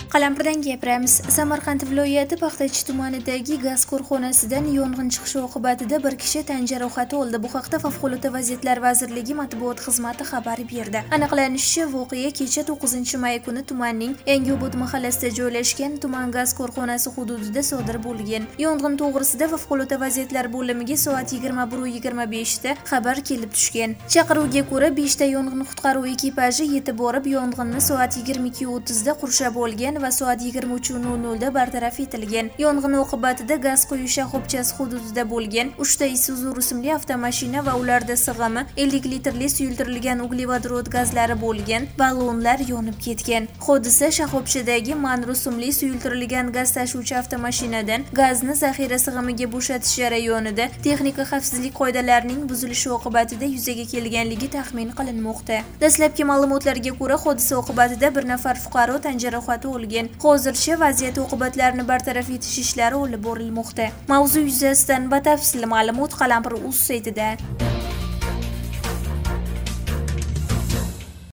Qalampirdan gapiramiz. Samarqand viloyati Paxtachi tumanidagi gaz korxonasidan yong'in chiqishi oqibatida bir kishi tan jarohati oldi. Bu haqda Favqulodda vaziyatlar vazirligi matbuot xizmati xabar berdi. Aniqlanishicha, voqea kecha 9-may kuni tumanning Yangiobod mahallasida joylashgan tuman gaz korxonasi hududida sodir bo'lgan. Yong'in to'g'risida Favqulodda vaziyatlar bo'limiga soat 21:25 da xabar kelib tushgan. Chaqiruvga ko'ra 5 ta yong'in qutqaruv ekipaji yetib borib, yong'inni soat 22:30 da qurshab olgan va soat 23:00 da bartaraf etilgan. Yong'in oqibatida gaz quyish shoxobchasi hududida bo'lgan 3 ta Isuzu rusumli avtomashina va ularda sig'imi 50 litrli suyultirilgan uglevodorod gazlari bo'lgan ballonlar yonib ketgan. Hodisa shoxobchadagi MAN rusumli suyultirilgan gaz tashuvchi avtomashinadan gazni zaxira sig'imiga bo'shatish jarayonida texnika xavfsizlik qoidalarining buzilishi oqibatida yuzaga kelganligi taxmin qilinmoqda. Dastlabki ma'lumotlarga ko'ra, hodisa oqibatida bir nafar fuqaro tan jarohati olgan. Hozircha vaziyat oqibatlarini bartaraf etish ishlari olib borilmoqda. Mavzu yuzasidan batafsil ma'lumot Qalampir.uz saytida.